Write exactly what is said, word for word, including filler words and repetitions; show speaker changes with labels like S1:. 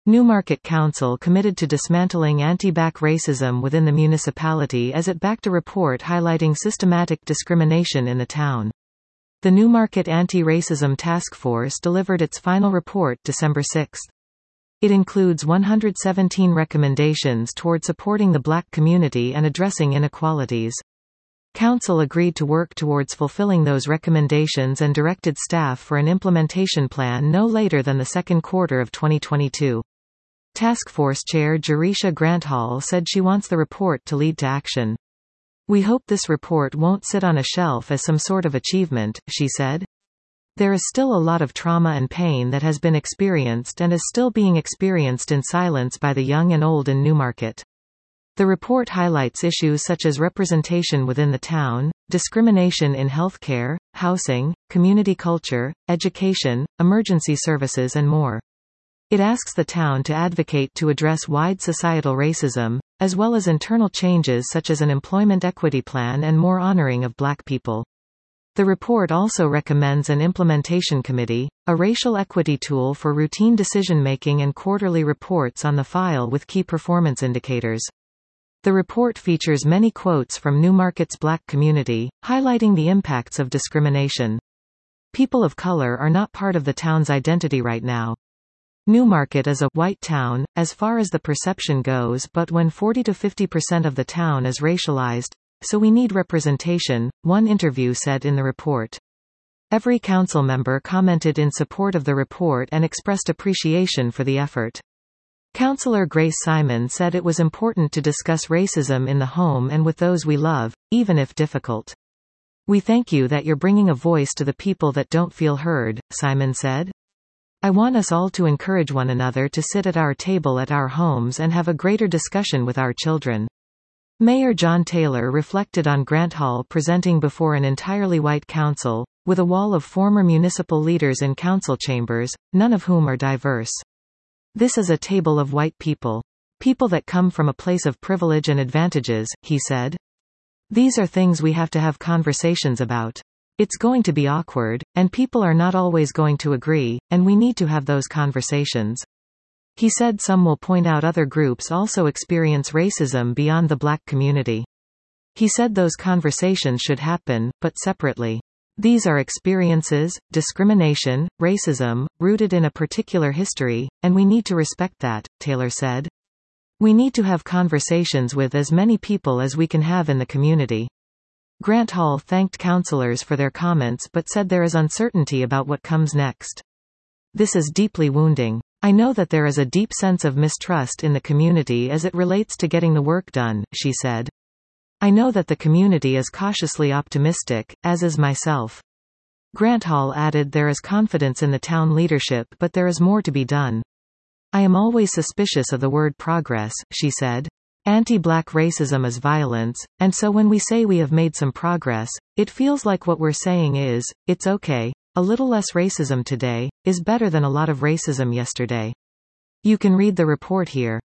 S1: Newmarket Council committed to dismantling anti-black racism within the municipality as it backed a report highlighting systematic discrimination in the town. The Newmarket Anti-Racism Task Force delivered its final report December sixth. It includes one hundred seventeen recommendations toward supporting the black community and addressing inequalities. Council agreed to work towards fulfilling those recommendations and directed staff for an implementation plan no later than the second quarter of twenty twenty-two. Task Force Chair Jerisha Granthall said she wants the report to lead to action. "We hope this report won't sit on a shelf as some sort of achievement," she said. "There is still a lot of trauma and pain that has been experienced and is still being experienced in silence by the young and old in Newmarket." The report highlights issues such as representation within the town, discrimination in healthcare, housing, community culture, education, emergency services and more. It asks the town to advocate to address wide societal racism, as well as internal changes such as an employment equity plan and more honoring of black people. The report also recommends an implementation committee, a racial equity tool for routine decision-making and quarterly reports on the file with key performance indicators. The report features many quotes from Newmarket's black community, highlighting the impacts of discrimination. "People of color are not part of the town's identity right now. Newmarket is a white town, as far as the perception goes, but when forty to fifty percent of the town is racialized, so we need representation," one interview said in the report. Every council member commented in support of the report and expressed appreciation for the effort. Councillor Grace Simon said it was important to discuss racism in the home and with those we love, even if difficult. "We thank you that you're bringing a voice to the people that don't feel heard," Simon said. "I want us all to encourage one another to sit at our table at our homes and have a greater discussion with our children." Mayor John Taylor reflected on Granthall presenting before an entirely white council, with a wall of former municipal leaders in council chambers, none of whom are diverse. "This is a table of white people. People that come from a place of privilege and advantages," he said. "These are things we have to have conversations about. It's going to be awkward, and people are not always going to agree, and we need to have those conversations." He said some will point out other groups also experience racism beyond the black community. He said those conversations should happen, but separately. "These are experiences, discrimination, racism, rooted in a particular history, and we need to respect that," Taylor said. "We need to have conversations with as many people as we can have in the community." Granthall thanked councillors for their comments but said there is uncertainty about what comes next. "This is deeply wounding. I know that there is a deep sense of mistrust in the community as it relates to getting the work done," she said. "I know that the community is cautiously optimistic, as is myself." Granthall added there is confidence in the town leadership but there is more to be done. "I am always suspicious of the word progress," she said. "Anti-black racism is violence, and so when we say we have made some progress, it feels like what we're saying is, it's okay. A little less racism today is better than a lot of racism yesterday." You can read the report here.